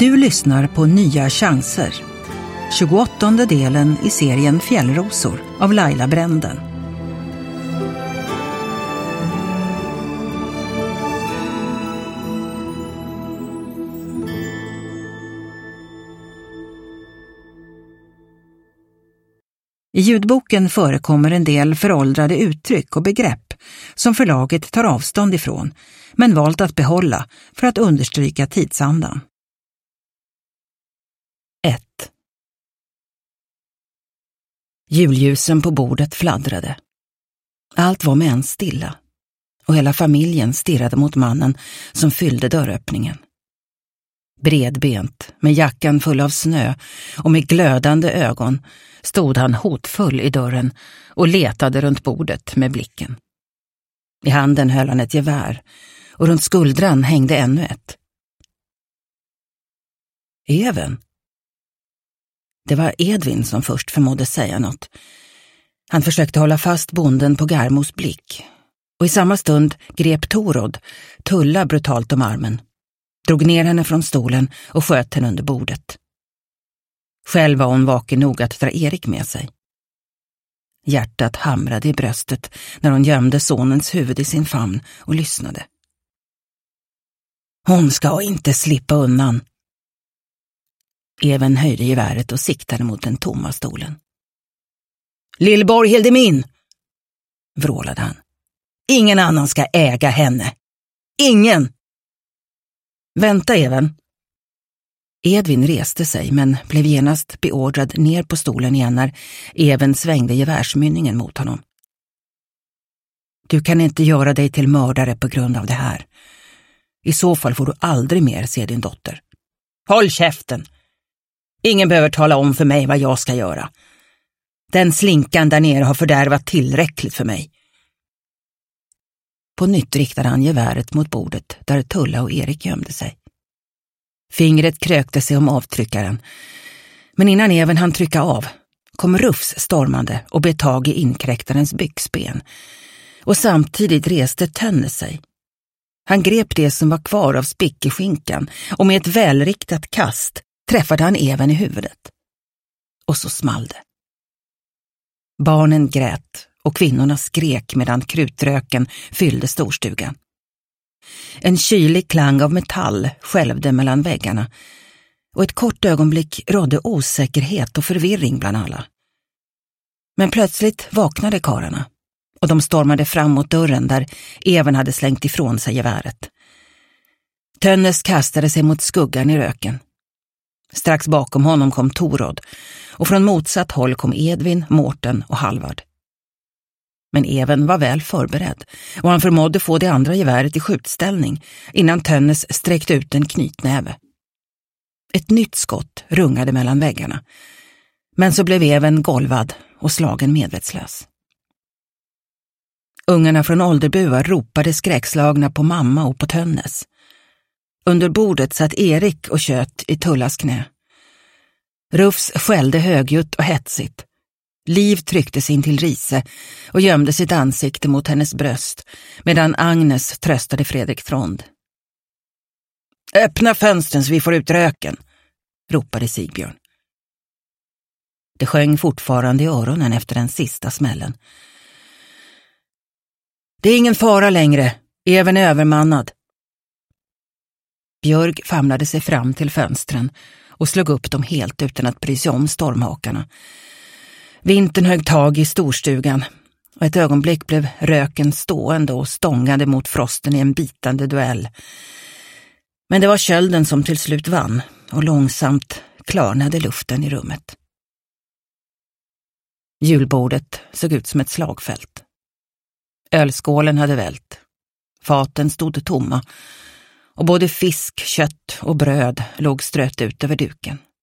Du lyssnar på Nya chanser. 28:e delen i serien Fjällrosor av Laila Bränden. I ljudboken förekommer en del föråldrade uttryck och begrepp som förlaget tar avstånd ifrån, men valt att behålla för att understryka tidsandan. 1. Julljusen på bordet fladdrade. Allt var med en stilla, och hela familjen stirrade mot mannen som fyllde dörröppningen. Bredbent, med jackan full av snö och med glödande ögon, stod han hotfull i dörren och letade runt bordet med blicken. I handen höll han ett gevär, och runt skuldran hängde ännu ett. Even. Det var Edvin som först förmådde säga något. Han försökte hålla fast bonden på Garmos blick, och i samma stund grep Torod Tulla brutalt om armen, drog ner henne från stolen och sköt henne under bordet. Själv var hon vaken nog att dra Erik med sig. Hjärtat hamrade i bröstet när hon gömde sonens huvud i sin famn och lyssnade. Hon ska inte slippa undan. Even höjde geväret och siktade mot den tomma stolen. Lillborg Hildemin, vrålade han. Ingen annan ska äga henne. Ingen! Vänta, Even. Edvin reste sig, men blev genast beordrad ner på stolen igen när Even svängde gevärsmynningen mot honom. Du kan inte göra dig till mördare på grund av det här. I så fall får du aldrig mer se din dotter. Håll käften! Ingen behöver tala om för mig vad jag ska göra. Den slinkan där nere har fördärvat tillräckligt för mig. På nytt riktade han geväret mot bordet där Tulla och Erik gömde sig. Fingret krökte sig om avtryckaren, men innan Even hann trycka av kom Rufs stormande och bet tag i inkräktarens byxben, och samtidigt reste Tönnes sig. Han grep det som var kvar av spickeskinkan, och med ett välriktat kast träffade han Even i huvudet. Och så small det. Barnen grät och kvinnorna skrek medan krutröken fyllde storstugan. En kylig klang av metall skälvde mellan väggarna, och ett kort ögonblick rådde osäkerhet och förvirring bland alla. Men plötsligt vaknade karlarna, och de stormade fram mot dörren där Even hade slängt ifrån sig geväret. Tönnes kastade sig mot skuggan i röken. Strax bakom honom kom Torod, och från motsatt håll kom Edvin, Mårten och Halvard. Men Even var väl förberedd, och han förmådde få det andra geväret i skjutställning innan Tönnes sträckte ut en knytnäve. Ett nytt skott rungade mellan väggarna, men så blev Even golvad och slagen medvetslös. Ungarna från Ålderbua ropade skräckslagna på mamma och på Tönnes. Under bordet satt Erik och kött i Tullas knä. Rufs skällde högljutt och hetsigt. Liv tryckte sig in till Rise och gömde sitt ansikte mot hennes bröst, medan Agnes tröstade Fredrik Trond. Öppna fönstren så vi får ut röken, ropade Sigbjörn. Det sjöng fortfarande i öronen efter den sista smällen. Det är ingen fara längre, Even är övermannad. Björg famlade sig fram till fönstren och slog upp dem helt utan att bry sig om stormhakarna. Vintern högg tag i storstugan, och ett ögonblick blev röken stående och stångade mot frosten i en bitande duell. Men det var kölden som till slut vann, och långsamt klarnade luften i rummet. Julbordet såg ut som ett slagfält. Ölskålen hade vält. Faten stod tomma, och både fisk, kött och bröd låg strött ut över duken.